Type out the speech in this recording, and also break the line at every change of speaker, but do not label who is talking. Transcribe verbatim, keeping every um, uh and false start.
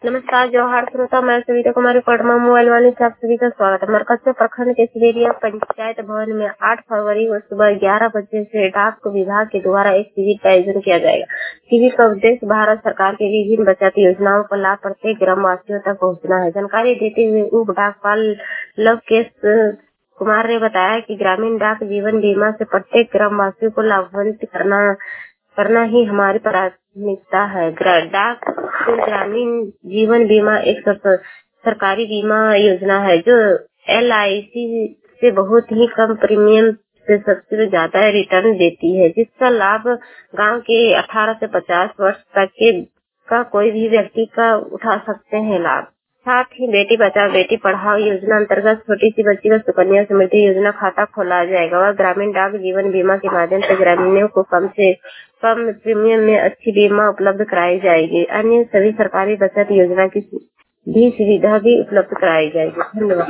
नमस्कार जोहार श्रोता, मैं सविता कुमारी पटना मोबाइल वाले से आप सभी का स्वागत है। मरकज प्रखंड के सिवेरिया पंचायत भवन में आठ फरवरी को सुबह ग्यारह बजे से डाक विभाग के द्वारा एक शिविर का आयोजन किया जाएगा। शिविर का उद्देश्य भारत सरकार की विभिन्न बचत योजनाओं का लाभ प्रत्येक ग्राम वासियों तक पहुँचना है। जानकारी देते हुए उप डाकपाल लवकेश कुमार ने बताया कि ग्रामीण डाक जीवन बीमा से प्रत्येक ग्राम वासियों को लाभान्वित करना करना ही हमारी प्राथमिकता है। डाक ग्रामीण जीवन बीमा एक सर, सरकारी बीमा योजना है जो एल आई सी से बहुत ही कम प्रीमियम से सबसे ज्यादा रिटर्न देती है, जिसका लाभ गांव के अठारह से पचास वर्ष तक के का कोई भी व्यक्ति का उठा सकते हैं लाभ। साथ ही बेटी बचाओ बेटी पढ़ाओ योजना अंतर्गत छोटी सी बच्ची का सुकन्या समृद्धि योजना खाता खोला जाएगा और ग्रामीण डाक जीवन बीमा के माध्यम से ग्रामीणों को कम से कम प्रीमियम में अच्छी बीमा उपलब्ध कराई जाएगी। अन्य सभी सरकारी बचत योजना की भी सुविधा भी उपलब्ध कराई जाएगी। धन्यवाद।